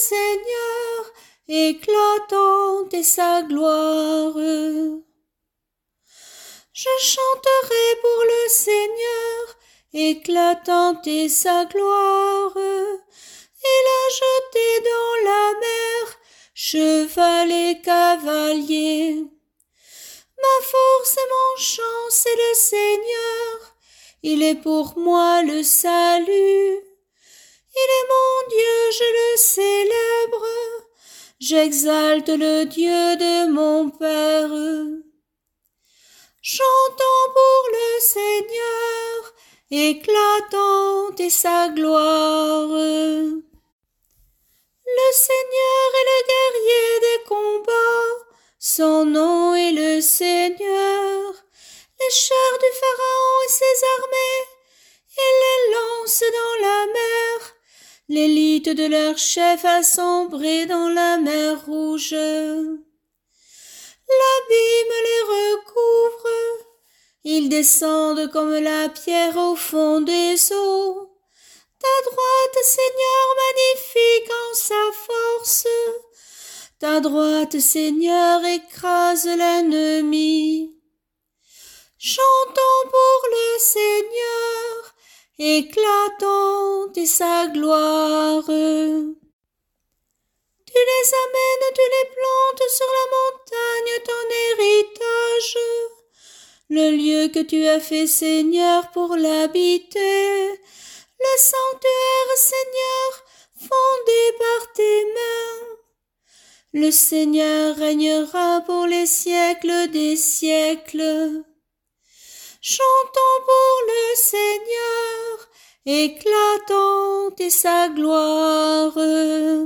Seigneur, éclatante est sa gloire. Je chanterai pour le Seigneur, éclatante est sa gloire. Il a jeté dans la mer cheval et cavalier. Ma force et mon chant, c'est le Seigneur. Il est pour moi le salut. Il est mon Dieu, je le célèbre. J'exalte le Dieu de mon Père. Chantons pour le Seigneur, éclatante est sa gloire. Le Seigneur est le guerrier des combats, son nom est le Seigneur. Les chars du Pharaon et ses armées, il les lance dans la mer. L'élite de leur chef a sombré dans la mer Rouge. L'abîme les recouvre, ils descendent comme la pierre au fond des eaux. Ta droite, Seigneur, magnifique en sa force. Ta droite, Seigneur, écrase l'ennemi. Chantons pour le Seigneur, éclatante est sa gloire. Tu les amènes, tu les plantes sur la montagne, ton héritage. Le lieu que tu as fait, Seigneur, pour l'habiter. Le sanctuaire, Seigneur, fondé par tes mains. Le Seigneur régnera pour les siècles des siècles. Chantons pour le Seigneur, éclatante est sa gloire.